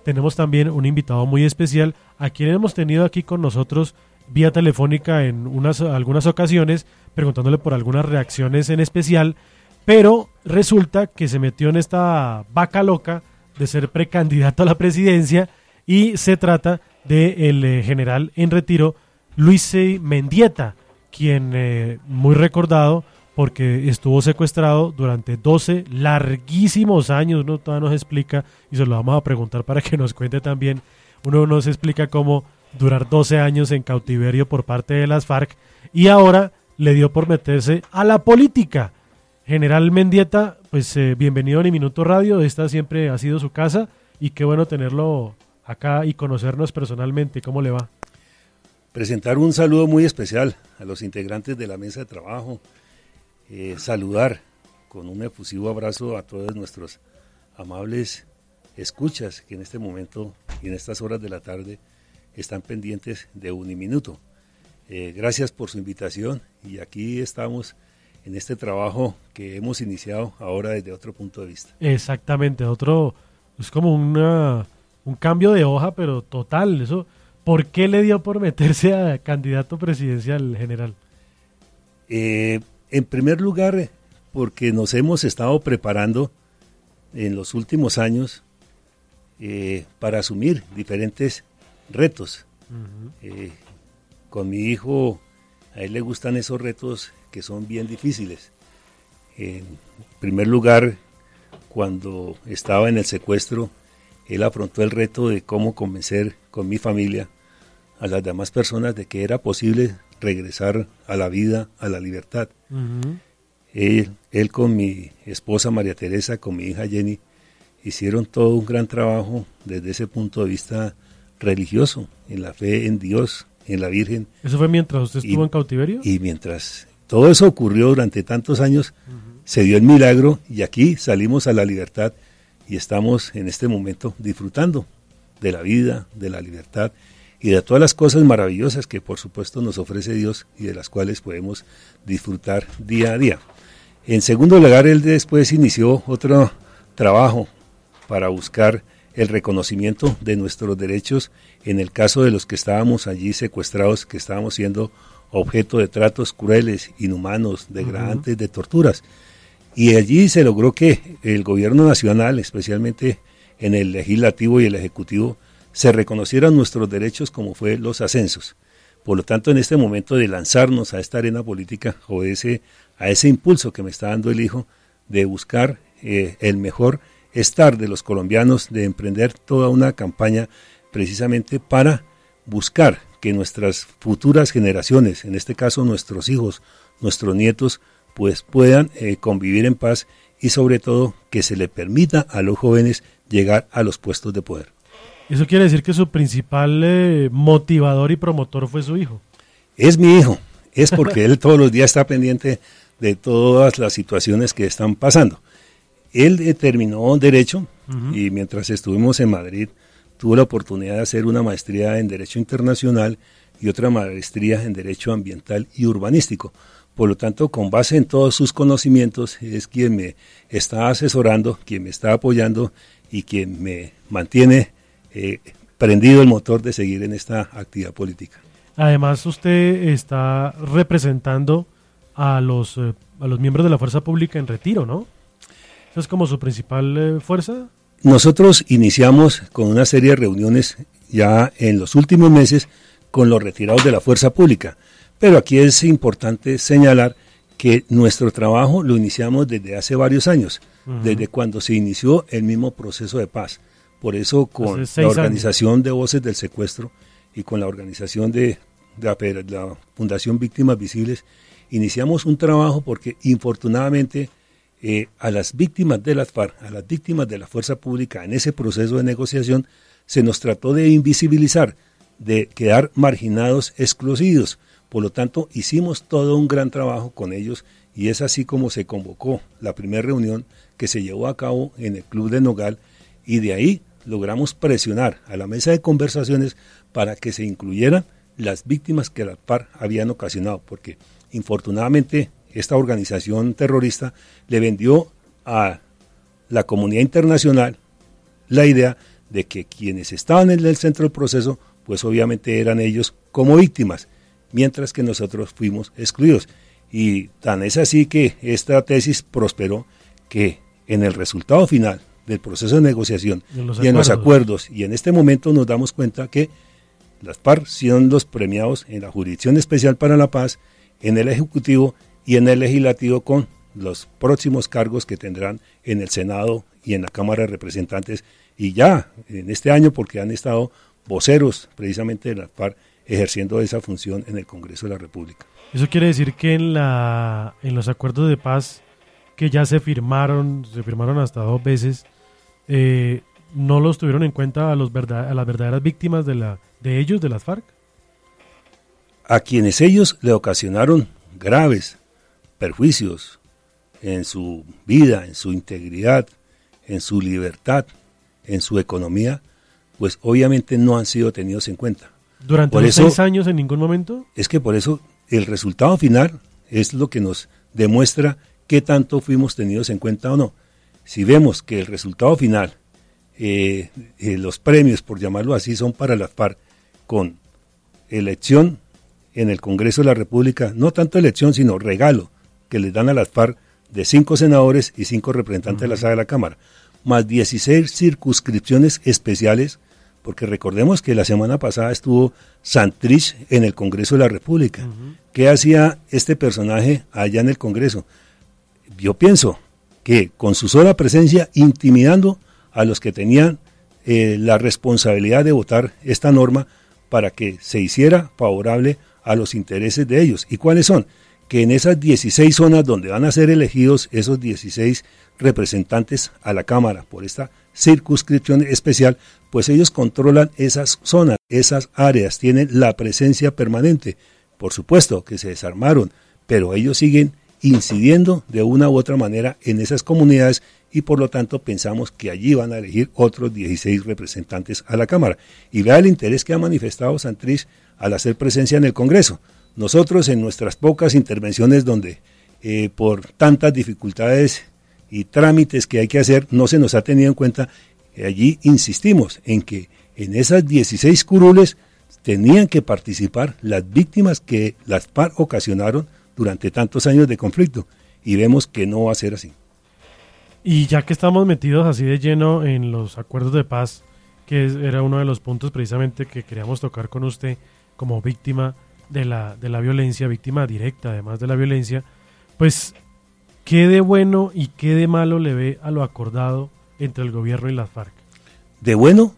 tenemos también un invitado muy especial, a quien hemos tenido aquí con nosotros vía telefónica en algunas ocasiones, preguntándole por algunas reacciones en especial, pero resulta que se metió en esta vaca loca de ser precandidato a la presidencia, y se trata del general en retiro Luis Mendieta, quien muy recordado porque estuvo secuestrado durante 12 larguísimos años. Uno todavía nos explica, y se lo vamos a preguntar para que nos cuente también, uno nos explica cómo durar 12 años en cautiverio por parte de las FARC, y ahora le dio por meterse a la política. General Mendieta, pues bienvenido a Ni Minuto Radio, esta siempre ha sido su casa, y qué bueno tenerlo acá y conocernos personalmente. ¿Cómo le va? Presentar un saludo muy especial a los integrantes de la mesa de trabajo, saludar con un efusivo abrazo a todos nuestros amables escuchas que en este momento y en estas horas de la tarde están pendientes de Uniminuto. Gracias por su invitación, y aquí estamos en este trabajo que hemos iniciado ahora desde otro punto de vista. Exactamente, es como un cambio de hoja, pero total. Eso, ¿por qué le dio por meterse a candidato presidencial, general? En primer lugar, porque nos hemos estado preparando en los últimos años para asumir diferentes retos. Uh-huh. Con mi hijo, a él le gustan esos retos que son bien difíciles. En primer lugar, cuando estaba en el secuestro, él afrontó el reto de cómo convencer con mi familia a las demás personas de que era posible regresar a la vida, a la libertad. Uh-huh. Él con mi esposa María Teresa, con mi hija Jenny, hicieron todo un gran trabajo desde ese punto de vista religioso, en la fe en Dios, en la Virgen. ¿Eso fue mientras usted estuvo en cautiverio? Y mientras todo eso ocurrió durante tantos años, uh-huh, se dio el milagro, y aquí salimos a la libertad y estamos en este momento disfrutando de la vida, de la libertad y de todas las cosas maravillosas que por supuesto nos ofrece Dios y de las cuales podemos disfrutar día a día. En segundo lugar, él después inició otro trabajo para buscar el reconocimiento de nuestros derechos en el caso de los que estábamos allí secuestrados, que estábamos siendo objeto de tratos crueles, inhumanos, degradantes, uh-huh, de torturas. Y allí se logró que el gobierno nacional, especialmente en el legislativo y el ejecutivo, se reconocieran nuestros derechos, como fue los ascensos. Por lo tanto, en este momento de lanzarnos a esta arena política, obedece a ese impulso que me está dando el hijo de buscar el mejor estar de los colombianos, de emprender toda una campaña precisamente para buscar que nuestras futuras generaciones, en este caso nuestros hijos, nuestros nietos, pues puedan convivir en paz, y sobre todo que se le permita a los jóvenes llegar a los puestos de poder. ¿Eso quiere decir que su principal motivador y promotor fue su hijo? Es mi hijo, es porque él todos los días está pendiente de todas las situaciones que están pasando. Él terminó Derecho, uh-huh, y mientras estuvimos en Madrid tuvo la oportunidad de hacer una maestría en Derecho Internacional y otra maestría en Derecho Ambiental y Urbanístico. Por lo tanto, con base en todos sus conocimientos, es quien me está asesorando, quien me está apoyando y quien me mantiene prendido el motor de seguir en esta actividad política. Además, usted está representando a los miembros de la fuerza pública en retiro, ¿no? ¿Esa es como su principal fuerza? Nosotros iniciamos con una serie de reuniones ya en los últimos meses con los retirados de la fuerza pública, pero aquí es importante señalar que nuestro trabajo lo iniciamos desde hace varios años, uh-huh, desde cuando se inició el mismo proceso de paz. Por eso con la organización de Voces del Secuestro y con la organización de la Fundación Víctimas Visibles, iniciamos un trabajo porque infortunadamente a las víctimas de las FARC, a las víctimas de la fuerza pública en ese proceso de negociación, se nos trató de invisibilizar, de quedar marginados, excluidos. Por lo tanto, hicimos todo un gran trabajo con ellos, y es así como se convocó la primera reunión que se llevó a cabo en el Club de Nogal, y de ahí logramos presionar a la mesa de conversaciones para que se incluyeran las víctimas que las FARC habían ocasionado, porque infortunadamente esta organización terrorista le vendió a la comunidad internacional la idea de que quienes estaban en el centro del proceso, pues obviamente eran ellos como víctimas, mientras que nosotros fuimos excluidos. Y tan es así que esta tesis prosperó que en el resultado final del proceso de negociación y en los acuerdos, y en este momento nos damos cuenta que las FARC son los premiados en la Jurisdicción Especial para la Paz, en el Ejecutivo y en el Legislativo, con los próximos cargos que tendrán en el Senado y en la Cámara de Representantes, y ya en este año porque han estado voceros precisamente de las FARC ejerciendo esa función en el Congreso de la República. Eso quiere decir que en los acuerdos de paz que ya se firmaron hasta 2 veces, no los tuvieron en cuenta a las verdaderas víctimas de ellos, de las FARC. A quienes ellos le ocasionaron graves perjuicios en su vida, en su integridad, en su libertad, en su economía, pues obviamente no han sido tenidos en cuenta. ¿Durante los 6 años en ningún momento? Es que por eso el resultado final es lo que nos demuestra qué tanto fuimos tenidos en cuenta o no. Si vemos que el resultado final, los premios, por llamarlo así, son para las FARC, con elección en el Congreso de la República, no tanto elección, sino regalo que les dan a las FARC de 5 senadores y 5 representantes de la sala de la Cámara, más 16 circunscripciones especiales, porque recordemos que la semana pasada estuvo Santrich en el Congreso de la República. ¿Qué hacía este personaje allá en el Congreso? Yo pienso que con su sola presencia intimidando a los que tenían la responsabilidad de votar esta norma para que se hiciera favorable a los intereses de ellos. ¿Y cuáles son? Que en esas 16 zonas donde van a ser elegidos esos 16 representantes a la Cámara por esta circunscripción especial, pues ellos controlan esas zonas, esas áreas, tienen la presencia permanente. Por supuesto que se desarmaron, pero ellos siguen incidiendo de una u otra manera en esas comunidades y por lo tanto pensamos que allí van a elegir otros 16 representantes a la Cámara. Y vea el interés que ha manifestado Santrich al hacer presencia en el Congreso. Nosotros en nuestras pocas intervenciones donde por tantas dificultades y trámites que hay que hacer no se nos ha tenido en cuenta, allí insistimos en que en esas 16 curules tenían que participar las víctimas que las FARC ocasionaron durante tantos años de conflicto, y vemos que no va a ser así. Y ya que estamos metidos así de lleno en los acuerdos de paz, que era uno de los puntos precisamente que queríamos tocar con usted como víctima de la violencia, víctima directa además de la violencia, pues ¿qué de bueno y qué de malo le ve a lo acordado entre el gobierno y las FARC? De bueno,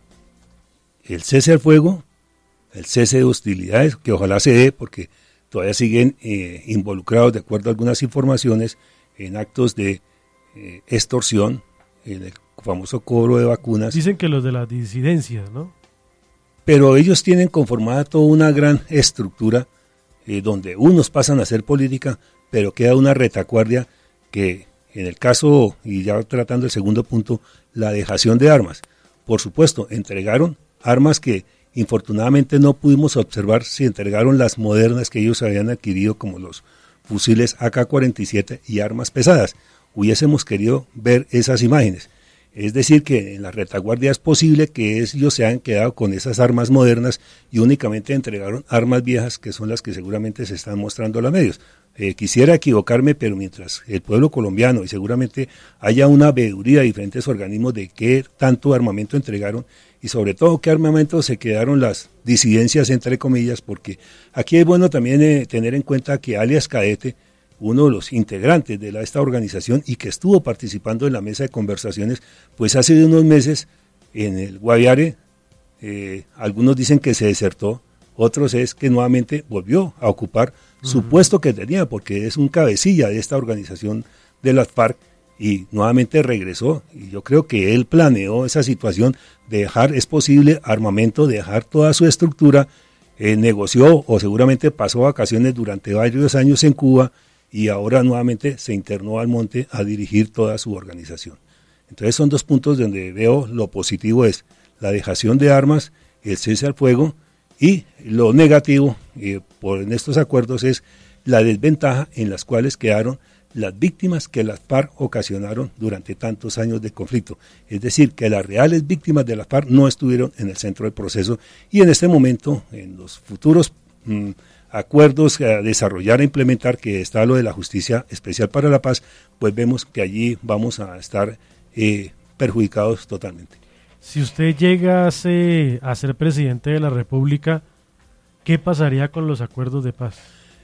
el cese al fuego, el cese de hostilidades, que ojalá se dé porque todavía siguen involucrados, de acuerdo a algunas informaciones, en actos de extorsión, en el famoso cobro de vacunas. Dicen que los de las disidencias, ¿no? Pero ellos tienen conformada toda una gran estructura donde unos pasan a hacer política, pero queda una retaguardia que en el caso, y ya tratando el segundo punto, la dejación de armas. Por supuesto, entregaron armas que infortunadamente no pudimos observar si entregaron las modernas que ellos habían adquirido, como los fusiles AK-47 y armas pesadas. Hubiésemos querido ver esas imágenes. Es decir, que en la retaguardia es posible que ellos se hayan quedado con esas armas modernas y únicamente entregaron armas viejas, que son las que seguramente se están mostrando a los medios. Quisiera equivocarme, pero mientras el pueblo colombiano, y seguramente haya una veeduría de diferentes organismos de qué tanto armamento entregaron y sobre todo qué armamento se quedaron las disidencias, entre comillas, porque aquí es bueno también tener en cuenta que alias Cadete, uno de los integrantes de esta organización y que estuvo participando en la mesa de conversaciones, pues hace unos meses en el Guaviare, algunos dicen que se desertó, otros es que nuevamente volvió a ocupar su puesto que tenía, porque es un cabecilla de esta organización de las FARC, y nuevamente regresó, y yo creo que él planeó esa situación de dejar, es posible, armamento, de dejar toda su estructura, negoció o seguramente pasó vacaciones durante varios años en Cuba, y ahora nuevamente se internó al monte a dirigir toda su organización. Entonces son dos puntos donde veo lo positivo es la dejación de armas, el cese al fuego, y lo negativo en estos acuerdos es la desventaja en las cuales quedaron las víctimas que las FARC ocasionaron durante tantos años de conflicto. Es decir, que las reales víctimas de las FARC no estuvieron en el centro del proceso y en este momento, en los futuros acuerdos a desarrollar e implementar, que está lo de la Justicia Especial para la Paz, pues vemos que allí vamos a estar perjudicados totalmente. Si usted llegase a ser presidente de la República, ¿qué pasaría con los acuerdos de paz?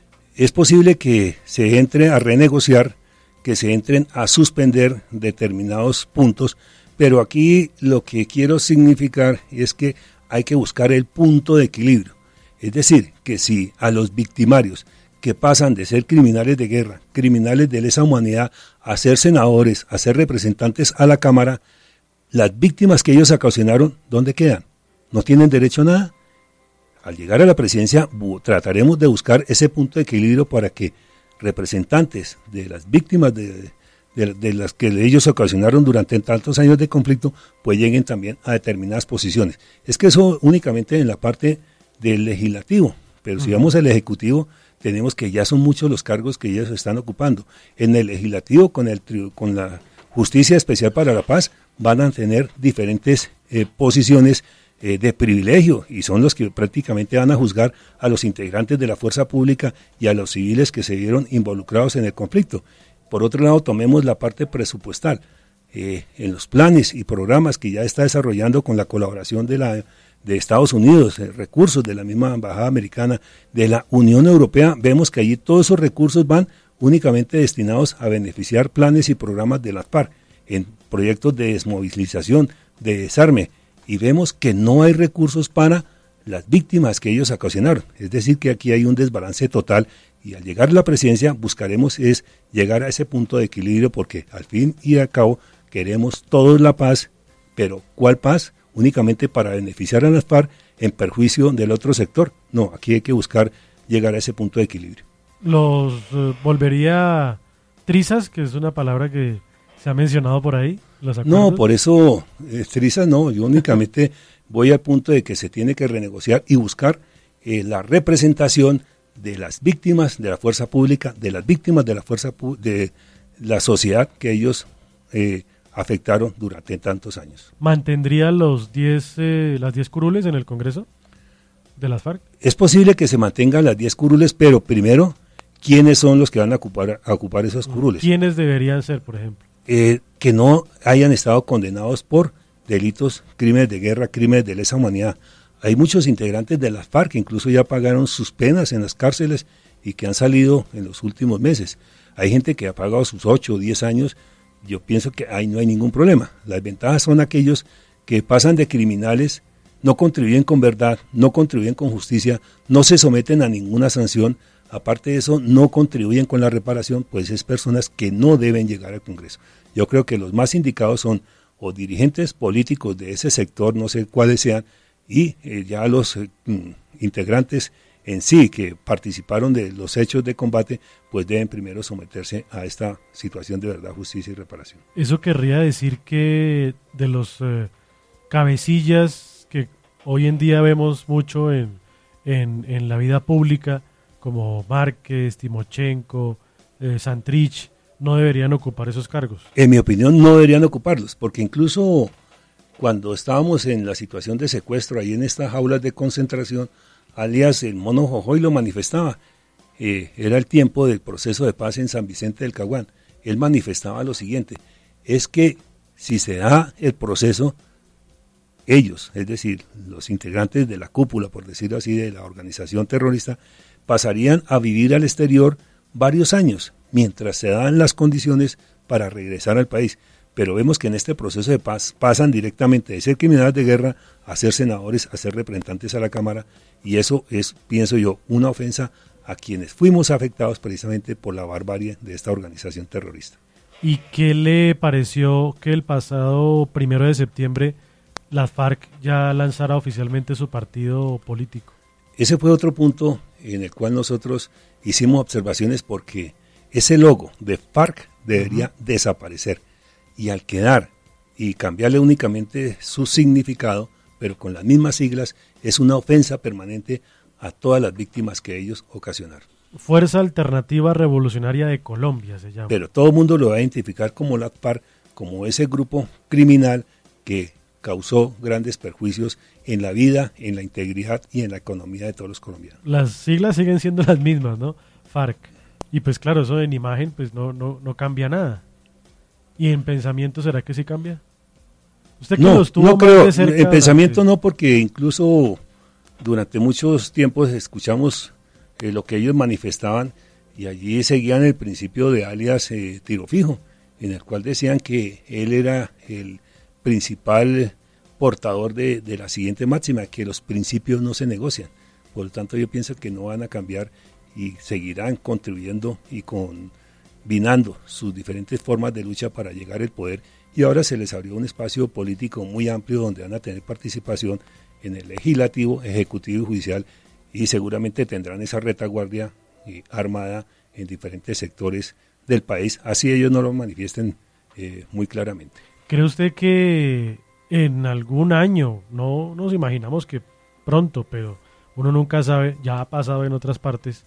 Es posible que se entre a renegociar, que se entren a suspender determinados puntos, pero aquí lo que quiero significar es que hay que buscar el punto de equilibrio. Es decir, que si a los victimarios que pasan de ser criminales de guerra, criminales de lesa humanidad, a ser senadores, a ser representantes a la Cámara, las víctimas que ellos ocasionaron, ¿dónde quedan? ¿No tienen derecho a nada? Al llegar a la presidencia trataremos de buscar ese punto de equilibrio para que representantes de las víctimas de las que ellos ocasionaron durante tantos años de conflicto, pues lleguen también a determinadas posiciones. Es que eso únicamente en la parte del legislativo, pero si vamos al ejecutivo, tenemos que ya son muchos los cargos que ellos están ocupando. En el legislativo, con la Justicia Especial para la Paz, van a tener diferentes posiciones de privilegio y son los que prácticamente van a juzgar a los integrantes de la fuerza pública y a los civiles que se vieron involucrados en el conflicto. Por otro lado, tomemos la parte presupuestal. En los planes y programas que ya está desarrollando con la colaboración de Estados Unidos, recursos de la misma Embajada Americana, de la Unión Europea, vemos que allí todos esos recursos van únicamente destinados a beneficiar planes y programas de las FARC, en proyectos de desmovilización, de desarme, y vemos que no hay recursos para las víctimas que ellos ocasionaron. Es decir, que aquí hay un desbalance total y al llegar a la presidencia buscaremos es llegar a ese punto de equilibrio porque al fin y al cabo queremos todos la paz, pero ¿cuál paz? Únicamente para beneficiar a las FARC en perjuicio del otro sector. No, aquí hay que buscar llegar a ese punto de equilibrio. Los volvería trizas, que es una palabra que se ha mencionado por ahí. No, por eso trizas no, yo únicamente voy al punto de que se tiene que renegociar y buscar la representación de las víctimas de la fuerza pública, de las víctimas de la de la sociedad que ellos afectaron durante tantos años. ¿Mantendría las 10 curules en el Congreso de las FARC? Es posible que se mantengan las 10 curules, pero primero, ¿quiénes son los que van a ocupar esos curules? ¿Quiénes deberían ser, por ejemplo? Que no hayan estado condenados por delitos, crímenes de guerra, crímenes de lesa humanidad. Hay muchos integrantes de las FARC que incluso ya pagaron sus penas en las cárceles y que han salido en los últimos meses. Hay gente que ha pagado sus 8 o 10 años. Yo pienso que ahí no hay ningún problema. Las ventajas son aquellos que pasan de criminales, no contribuyen con verdad, no contribuyen con justicia, no se someten a ninguna sanción. Aparte de eso, no contribuyen con la reparación, pues es personas que no deben llegar al Congreso. Yo creo que los más indicados son o dirigentes políticos de ese sector, no sé cuáles sean, y ya los integrantes en sí que participaron de los hechos de combate, pues deben primero someterse a esta situación de verdad, justicia y reparación. Eso querría decir que de los cabecillas que hoy en día vemos mucho en la vida pública, como Márquez, Timochenko, Santrich, no deberían ocupar esos cargos. En mi opinión no deberían ocuparlos, porque incluso cuando estábamos en la situación de secuestro, ahí en estas jaulas de concentración, alias el Mono Jojoy lo manifestaba, era el tiempo del proceso de paz en San Vicente del Caguán. Él manifestaba lo siguiente, es que si se da el proceso, ellos, es decir, los integrantes de la cúpula, por decirlo así, de la organización terrorista, pasarían a vivir al exterior varios años, mientras se dan las condiciones para regresar al país. Pero vemos que en este proceso de paz pasan directamente de ser criminales de guerra a ser senadores, a ser representantes a la Cámara, y eso es, pienso yo, una ofensa a quienes fuimos afectados precisamente por la barbarie de esta organización terrorista. ¿Y qué le pareció que el pasado 1 de septiembre las FARC ya lanzara oficialmente su partido político? Ese fue otro punto en el cual nosotros hicimos observaciones porque ese logo de FARC debería desaparecer. Y al quedar y cambiarle únicamente su significado, pero con las mismas siglas, es una ofensa permanente a todas las víctimas que ellos ocasionaron. Fuerza Alternativa Revolucionaria de Colombia se llama. Pero todo el mundo lo va a identificar como la FARC, como ese grupo criminal que causó grandes perjuicios en la vida, en la integridad y en la economía de todos los colombianos. Las siglas siguen siendo las mismas, ¿no? FARC. Y pues claro, eso en imagen pues no cambia nada. ¿Y en pensamiento será que sí cambia? Usted que los tuvo no creo, más de cerca, en pensamiento no, porque incluso durante muchos tiempos escuchamos lo que ellos manifestaban y allí seguían el principio de alias Tiro Fijo, en el cual decían que él era el principal portador de la siguiente máxima, que los principios no se negocian. Por lo tanto, yo pienso que no van a cambiar y seguirán contribuyendo y combinando sus diferentes formas de lucha para llegar al poder. Y ahora se les abrió un espacio político muy amplio donde van a tener participación en el legislativo, ejecutivo y judicial, y seguramente tendrán esa retaguardia armada en diferentes sectores del país, así ellos no lo manifiesten muy claramente. ¿Cree usted que en algún año, no nos imaginamos que pronto, pero uno nunca sabe, ya ha pasado en otras partes,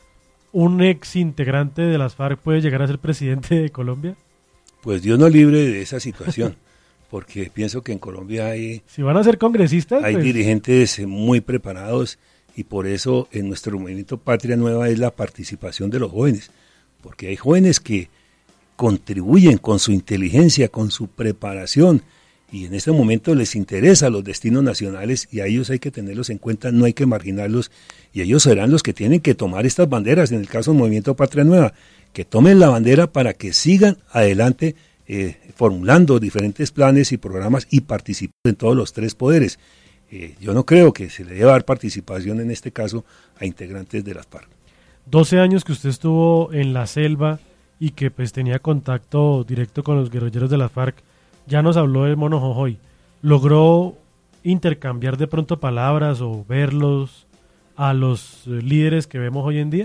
un ex integrante de las FARC puede llegar a ser presidente de Colombia? Pues Dios nos libre de esa situación, porque pienso que en Colombia hay... Si van a ser congresistas, hay pues, dirigentes muy preparados y por eso en nuestro movimiento Patria Nueva es la participación de los jóvenes, porque hay jóvenes que contribuyen con su inteligencia, con su preparación, y en este momento les interesa los destinos nacionales y a ellos hay que tenerlos en cuenta, no hay que marginarlos, y ellos serán los que tienen que tomar estas banderas, en el caso del Movimiento Patria Nueva, que tomen la bandera para que sigan adelante formulando diferentes planes y programas y participando en todos los tres poderes. Yo no creo que se le deba dar participación en este caso a integrantes de las FARC. 12 años que usted estuvo en la selva y que pues tenía contacto directo con los guerrilleros de las FARC, ya nos habló del Mono Jojoy. ¿Logró intercambiar de pronto palabras o verlos a los líderes que vemos hoy en día?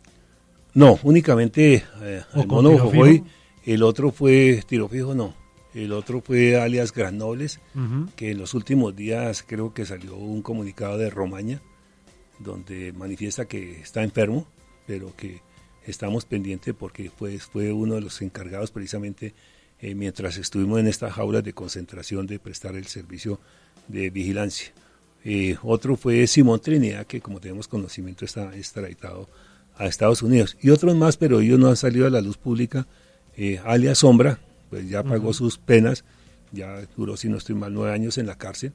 No, únicamente el Mono Jojoy, el otro fue Tiro Fijo, no. El otro fue alias Granobles, que en los últimos días creo que salió un comunicado de Romaña, donde manifiesta que está enfermo, pero que estamos pendientes porque pues, fue uno de los encargados precisamente mientras estuvimos en estas jaulas de concentración de prestar el servicio de vigilancia. Otro fue Simón Trinidad, que como tenemos conocimiento está extraditado a Estados Unidos. Y otros más, pero ellos no han salido a la luz pública, alias Sombra, pues ya pagó sus penas, ya duró, si no estoy mal, 9 años en la cárcel,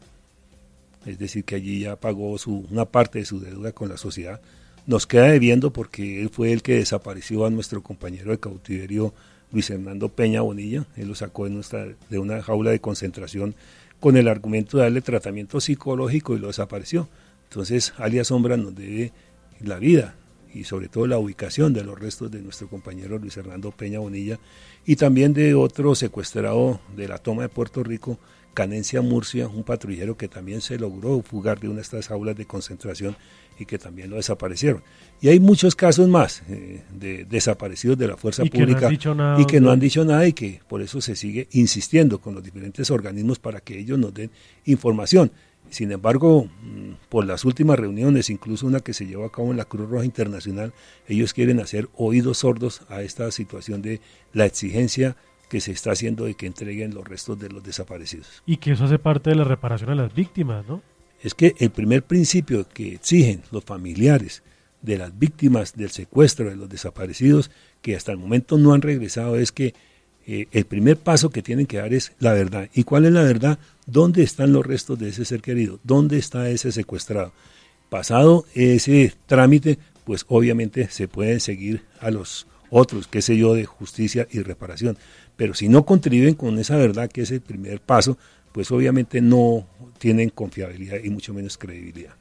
es decir, que allí ya pagó una parte de su deuda con la sociedad. Nos queda debiendo porque él fue el que desapareció a nuestro compañero de cautiverio Luis Hernando Peña Bonilla. Él lo sacó de una jaula de concentración con el argumento de darle tratamiento psicológico y lo desapareció. Entonces, alias Sombra nos debe la vida y sobre todo la ubicación de los restos de nuestro compañero Luis Hernando Peña Bonilla y también de otro secuestrado de la toma de Puerto Rico, Canencia Murcia, un patrullero que también se logró fugar de una de estas jaulas de concentración y que también lo desaparecieron. Y hay muchos casos más de desaparecidos de la fuerza pública y que no han dicho nada y que por eso se sigue insistiendo con los diferentes organismos para que ellos nos den información. Sin embargo, por las últimas reuniones, incluso una que se llevó a cabo en la Cruz Roja Internacional, ellos quieren hacer oídos sordos a esta situación de la exigencia que se está haciendo de que entreguen los restos de los desaparecidos. Y que eso hace parte de la reparación a las víctimas, ¿no? Es que el primer principio que exigen los familiares de las víctimas del secuestro de los desaparecidos, que hasta el momento no han regresado, es que el primer paso que tienen que dar es la verdad. ¿Y cuál es la verdad? ¿Dónde están los restos de ese ser querido? ¿Dónde está ese secuestrado? Pasado ese trámite, pues obviamente se pueden seguir a los otros, qué sé yo, de justicia y reparación. Pero si no contribuyen con esa verdad, que es el primer paso, pues obviamente no tienen confiabilidad y mucho menos credibilidad.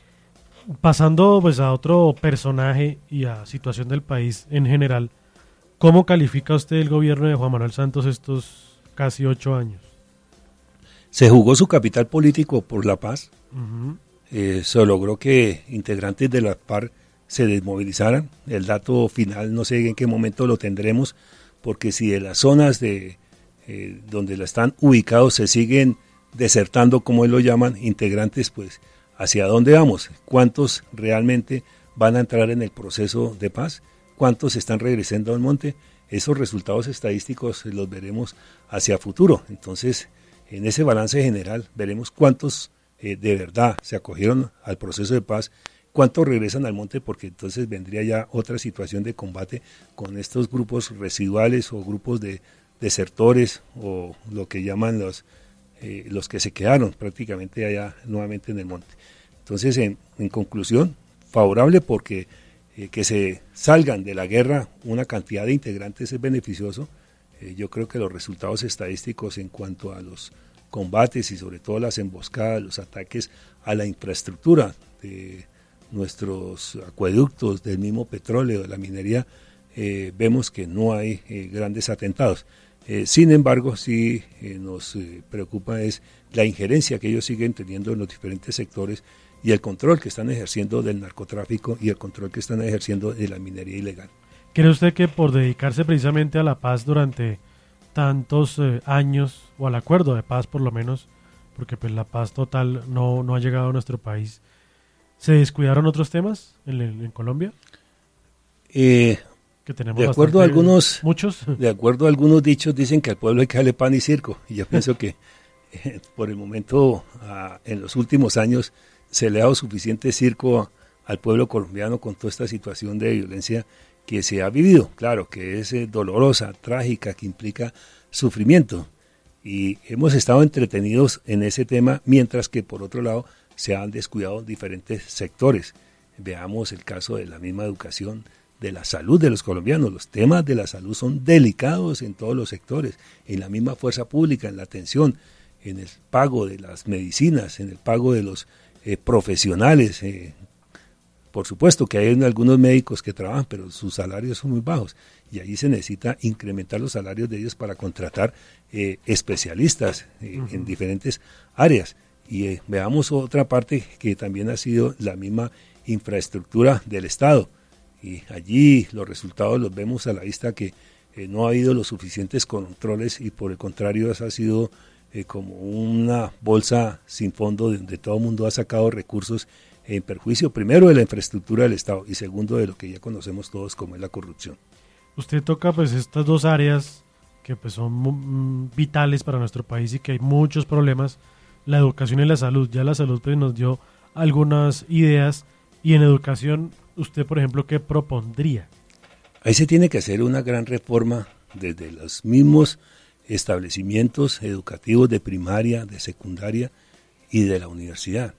Pasando pues a otro personaje y a situación del país en general, ¿cómo califica usted el gobierno de Juan Manuel Santos estos casi 8 años? Se jugó su capital político por la paz, se logró que integrantes de la FARC se desmovilizaran. El dato final no sé en qué momento lo tendremos, porque si de las zonas donde la están ubicados se siguen desertando, como él lo llaman, integrantes, pues ¿hacia dónde vamos? ¿Cuántos realmente van a entrar en el proceso de paz, cuántos están regresando al monte. Esos resultados estadísticos los veremos hacia futuro. Entonces, en ese balance general veremos cuántos de verdad se acogieron al proceso de paz, cuántos regresan al monte, porque entonces vendría ya otra situación de combate con estos grupos residuales o grupos de desertores o lo que llaman los que se quedaron prácticamente allá nuevamente en el monte. Entonces, en conclusión, favorable porque que se salgan de la guerra una cantidad de integrantes es beneficioso. Yo creo que los resultados estadísticos en cuanto a los combates y sobre todo las emboscadas, los ataques a la infraestructura de nuestros acueductos, del mismo petróleo, de la minería, vemos que no hay grandes atentados. Sin embargo, sí nos preocupa es la injerencia que ellos siguen teniendo en los diferentes sectores y el control que están ejerciendo del narcotráfico y el control que están ejerciendo de la minería ilegal. ¿Cree usted que por dedicarse precisamente a la paz durante tantos años, o al acuerdo de paz por lo menos, porque pues la paz total no ha llegado a nuestro país, se descuidaron otros temas en Colombia? Que tenemos de acuerdo a algunos, muchos. De acuerdo a algunos dichos, dicen que al pueblo hay que darle pan y circo, y yo pienso que por el momento, en los últimos años, se le ha dado suficiente circo al pueblo colombiano con toda esta situación de violencia que se ha vivido. Claro que es dolorosa, trágica, que implica sufrimiento, y hemos estado entretenidos en ese tema, mientras que por otro lado se han descuidado diferentes sectores. Veamos el caso de la misma educación, de la salud de los colombianos. Los temas de la salud son delicados en todos los sectores, en la misma fuerza pública, en la atención, en el pago de las medicinas, en el pago de los profesionales. Por supuesto que hay algunos médicos que trabajan, pero sus salarios son muy bajos, y ahí se necesita incrementar los salarios de ellos para contratar especialistas en diferentes áreas. Y veamos otra parte que también ha sido la misma infraestructura del Estado, y allí los resultados los vemos a la vista que no ha habido los suficientes controles, y por el contrario ha sido como una bolsa sin fondo donde todo el mundo ha sacado recursos en perjuicio primero de la infraestructura del Estado y segundo de lo que ya conocemos todos como es la corrupción. Usted toca pues estas dos áreas que pues son vitales para nuestro país y que hay muchos problemas, la educación y la salud. Ya la salud pues nos dio algunas ideas, y en educación usted por ejemplo ¿qué propondría? Ahí se tiene que hacer una gran reforma desde los mismos establecimientos educativos de primaria, de secundaria y de la universidad.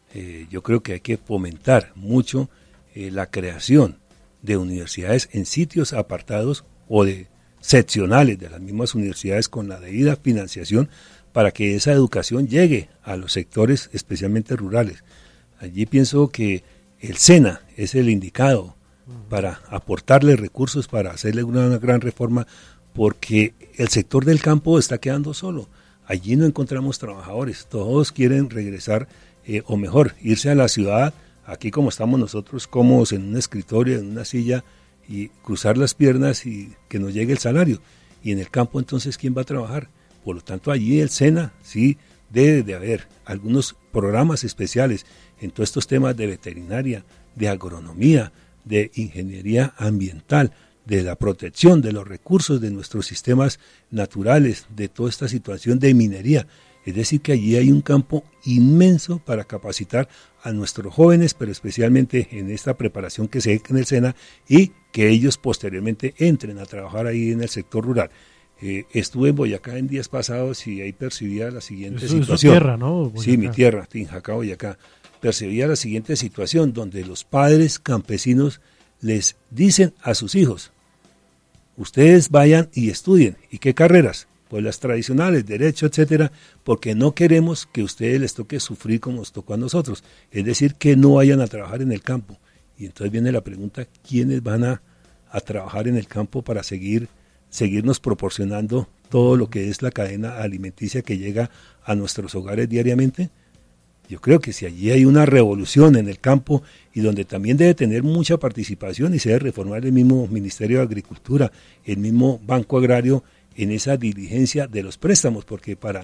Yo creo que hay que fomentar mucho la creación de universidades en sitios apartados o de seccionales de las mismas universidades con la debida financiación para que esa educación llegue a los sectores especialmente rurales. Allí pienso que el SENA es el indicado para aportarle recursos, para hacerle una gran reforma, porque el sector del campo está quedando solo. Allí no encontramos trabajadores, todos quieren regresar o mejor, irse a la ciudad, aquí como estamos nosotros cómodos en un escritorio, en una silla, y cruzar las piernas y que nos llegue el salario. Y en el campo entonces, ¿quién va a trabajar? Por lo tanto, allí el SENA sí debe de haber algunos programas especiales en todos estos temas de veterinaria, de agronomía, de ingeniería ambiental, de la protección de los recursos de nuestros sistemas naturales, de toda esta situación de minería. Es decir, que allí hay un campo inmenso para capacitar a nuestros jóvenes, pero especialmente en esta preparación que se hace en el SENA, y que ellos posteriormente entren a trabajar ahí en el sector rural. Estuve en Boyacá en días pasados y ahí percibía la siguiente situación. Es su tierra, ¿no? Boyacá. Sí, mi tierra, Tinjacá, Boyacá. Percibía la siguiente situación, donde los padres campesinos les dicen a sus hijos: ustedes vayan y estudien. ¿Y qué carreras? Pues las tradicionales, derecho, etcétera, porque no queremos que a ustedes les toque sufrir como nos tocó a nosotros. Es decir, que no vayan a trabajar en el campo. Y entonces viene la pregunta: ¿quiénes van a trabajar en el campo para seguirnos proporcionando todo lo que es la cadena alimenticia que llega a nuestros hogares diariamente? Yo creo que si allí hay una revolución en el campo, y donde también debe tener mucha participación y se debe reformar el mismo Ministerio de Agricultura, el mismo Banco Agrario, en esa diligencia de los préstamos, porque para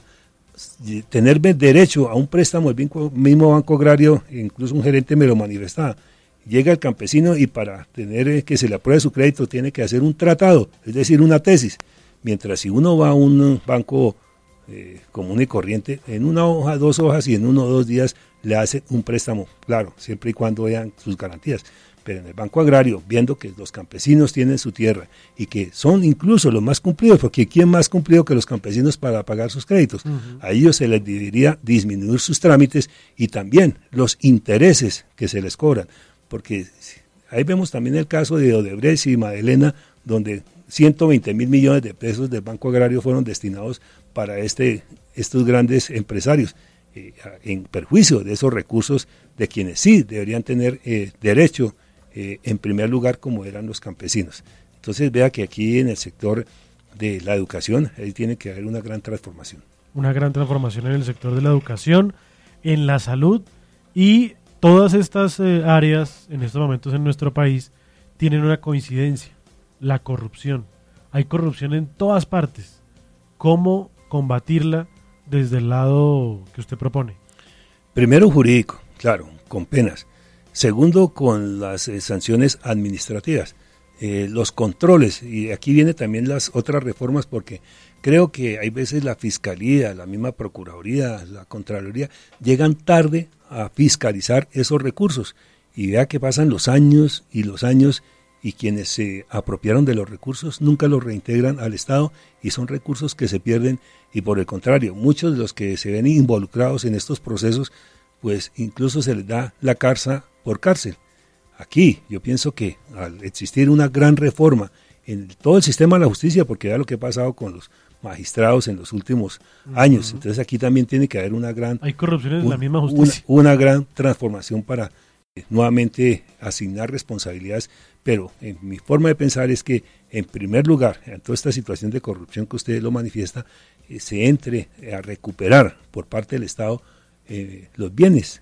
tener derecho a un préstamo, el mismo Banco Agrario, incluso un gerente me lo manifestaba, llega el campesino y para tener que se le apruebe su crédito tiene que hacer un tratado, es decir, una tesis. Mientras si uno va a un banco común y corriente, en una hoja, 2 hojas y en 1 o 2 días le hacen un préstamo, claro, siempre y cuando vean sus garantías. Pero en el Banco Agrario, viendo que los campesinos tienen su tierra y que son incluso los más cumplidos, porque ¿quién más cumplido que los campesinos para pagar sus créditos? A ellos se les debería disminuir sus trámites y también los intereses que se les cobran, porque ahí vemos también el caso de Odebrecht y Madelena, donde 120 mil millones de pesos del Banco Agrario fueron destinados para estos grandes empresarios, en perjuicio de esos recursos de quienes sí deberían tener derecho en primer lugar, como eran los campesinos. Entonces vea que aquí en el sector de la educación ahí tiene que haber una gran transformación. Una gran transformación en el sector de la educación, en la salud, y todas estas áreas en estos momentos en nuestro país tienen una coincidencia: la corrupción. Hay corrupción en todas partes. ¿Cómo combatirla desde el lado que usted propone? Primero, jurídico, claro, con penas. Segundo, con las sanciones administrativas, los controles, y aquí vienen también las otras reformas, porque creo que hay veces la Fiscalía, la misma Procuraduría, la Contraloría, llegan tarde a fiscalizar esos recursos, y vea que pasan los años, y quienes se apropiaron de los recursos nunca los reintegran al Estado, y son recursos que se pierden, y por el contrario, muchos de los que se ven involucrados en estos procesos, pues incluso se les da la cárcel por cárcel. Aquí yo pienso que al existir una gran reforma en todo el sistema de la justicia, porque vea lo que ha pasado con los magistrados en los últimos años, entonces aquí también tiene que haber una gran... Hay corrupción en la misma justicia. Una gran transformación para nuevamente asignar responsabilidades, pero en mi forma de pensar es que en primer lugar, en toda esta situación de corrupción que usted lo manifiesta, se entre a recuperar por parte del Estado los bienes,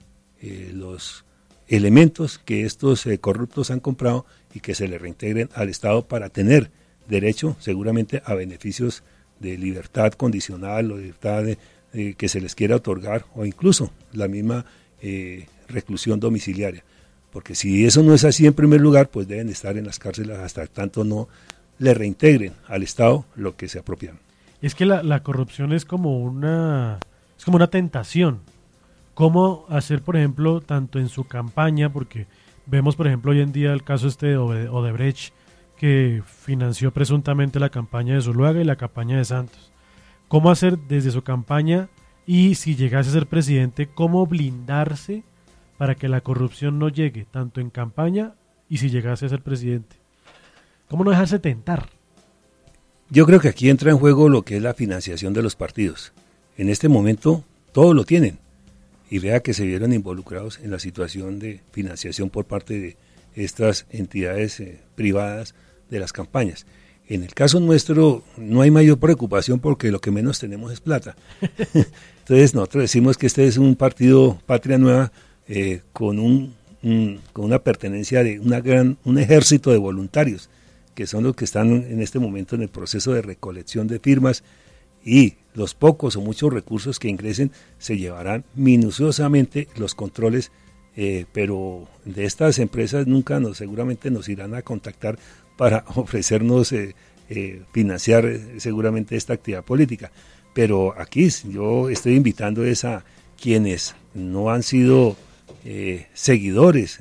los elementos que estos corruptos han comprado y que se le reintegren al Estado para tener derecho seguramente a beneficios de libertad condicional o libertad que se les quiera otorgar, o incluso la misma reclusión domiciliaria. Porque si eso no es así en primer lugar, pues deben estar en las cárceles hasta tanto no le reintegren al Estado lo que se apropiaron. Es que la corrupción es como una tentación. ¿Cómo hacer, por ejemplo, tanto en su campaña, porque vemos, por ejemplo, hoy en día el caso de Odebrecht, que financió presuntamente la campaña de Zuluaga y la campaña de Santos? ¿Cómo hacer desde su campaña, y si llegase a ser presidente, cómo blindarse para que la corrupción no llegue tanto en campaña y si llegase a ser presidente? ¿Cómo no dejarse tentar? Yo creo que aquí entra en juego lo que es la financiación de los partidos. En este momento todos lo tienen, y vea que se vieron involucrados en la situación de financiación por parte de estas entidades privadas de las campañas. En el caso nuestro no hay mayor preocupación porque lo que menos tenemos es plata. Entonces nosotros decimos que este es un partido Patria Nueva con una pertenencia de un ejército de voluntarios, que son los que están en este momento en el proceso de recolección de firmas, y los pocos o muchos recursos que ingresen se llevarán minuciosamente los controles, pero de estas empresas nunca seguramente nos irán a contactar para ofrecernos financiar seguramente esta actividad política. Pero aquí yo estoy invitando a quienes no han sido seguidores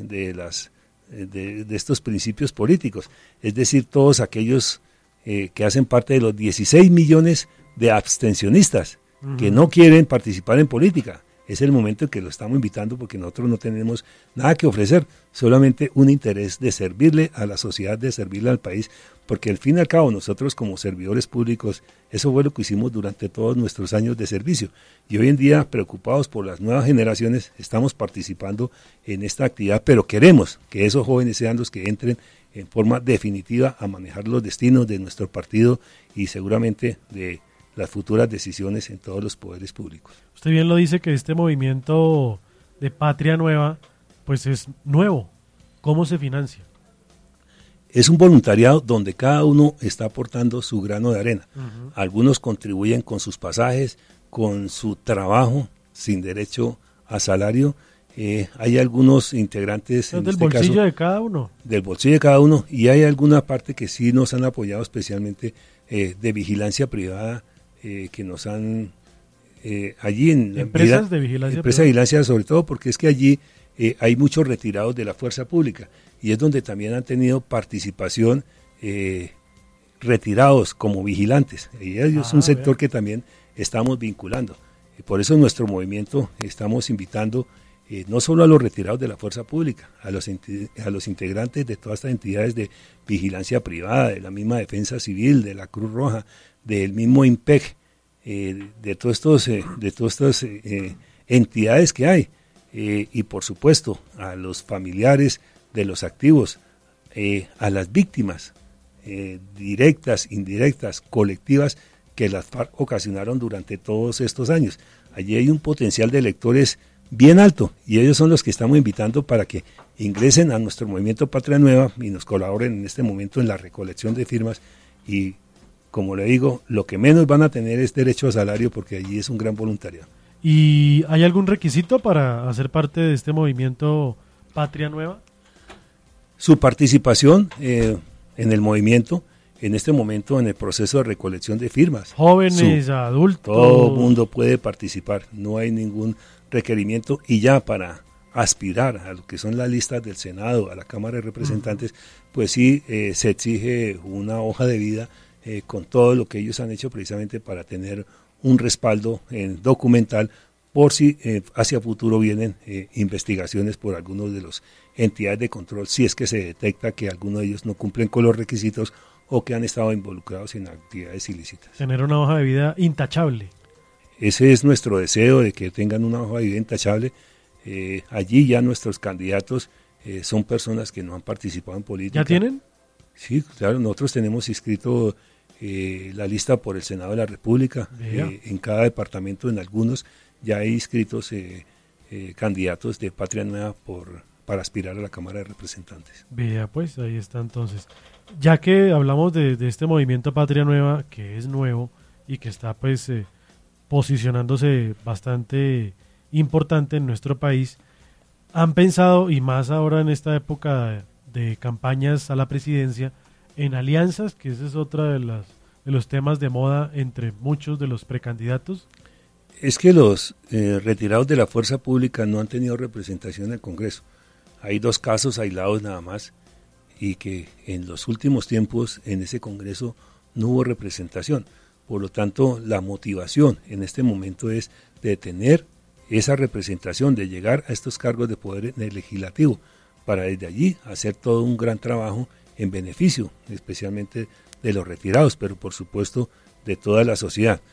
de estos principios políticos, es decir, todos aquellos que hacen parte de los 16 millones de abstencionistas que no quieren participar en política. Es el momento en que lo estamos invitando, porque nosotros no tenemos nada que ofrecer, solamente un interés de servirle a la sociedad, de servirle al país, porque al fin y al cabo nosotros como servidores públicos, eso fue lo que hicimos durante todos nuestros años de servicio, y hoy en día, preocupados por las nuevas generaciones, estamos participando en esta actividad, pero queremos que esos jóvenes sean los que entren en forma definitiva a manejar los destinos de nuestro partido y seguramente de las futuras decisiones en todos los poderes públicos. Usted bien lo dice, que este movimiento de Patria Nueva pues es nuevo. ¿Cómo se financia? Es un voluntariado donde cada uno está aportando su grano de arena. Algunos contribuyen con sus pasajes, con su trabajo sin derecho a salario, hay algunos integrantes en del bolsillo de cada uno. Del bolsillo de cada uno, y hay alguna parte que sí nos han apoyado, especialmente de vigilancia privada, que nos han allí en empresas de vigilancia privada. De vigilancia sobre todo porque es que allí hay muchos retirados de la fuerza pública y es donde también han tenido participación retirados como vigilantes. Y es un sector que también estamos vinculando. Por eso en nuestro movimiento estamos invitando no solo a los retirados de la fuerza pública, a los integrantes de todas estas entidades de vigilancia privada, de la misma Defensa Civil, de la Cruz Roja, del mismo IMPEC, de todas estas entidades que hay, y por supuesto a los familiares de los activos, a las víctimas directas, indirectas, colectivas que las FARC ocasionaron durante todos estos años. Allí hay un potencial de electores bien alto y ellos son los que estamos invitando para que ingresen a nuestro movimiento Patria Nueva y nos colaboren en este momento en la recolección de firmas y, como le digo, lo que menos van a tener es derecho a salario porque allí es un gran voluntariado. ¿Y hay algún requisito para hacer parte de este movimiento Patria Nueva? Su participación en el movimiento, en este momento en el proceso de recolección de firmas. Jóvenes, adultos. Todo mundo puede participar, no hay ningún requerimiento y ya para aspirar a lo que son las listas del Senado, a la Cámara de Representantes, pues sí se exige una hoja de vida con todo lo que ellos han hecho precisamente para tener un respaldo documental por si hacia futuro vienen investigaciones por algunos de los entidades de control, si es que se detecta que algunos de ellos no cumplen con los requisitos o que han estado involucrados en actividades ilícitas. Tener una hoja de vida intachable. Ese es nuestro deseo, de que tengan una hoja de vida intachable. Allí ya nuestros candidatos son personas que no han participado en política. ¿Ya tienen? Sí, claro, nosotros tenemos inscrito la lista por el Senado de la República, en cada departamento, en algunos, ya hay inscritos candidatos de Patria Nueva para aspirar a la Cámara de Representantes. Vea, pues ahí está entonces. Ya que hablamos de este movimiento Patria Nueva, que es nuevo y que está pues posicionándose bastante importante en nuestro país, ¿han pensado, y más ahora en esta época de campañas a la presidencia, en alianzas, que ese es otra de los temas de moda entre muchos de los precandidatos? Es que los retirados de la fuerza pública no han tenido representación en el Congreso. Hay 2 casos aislados nada más y que en los últimos tiempos en ese Congreso no hubo representación. Por lo tanto, la motivación en este momento es de tener esa representación, de llegar a estos cargos de poder en el legislativo, para desde allí hacer todo un gran trabajo en beneficio, especialmente de los retirados, pero por supuesto de toda la sociedad.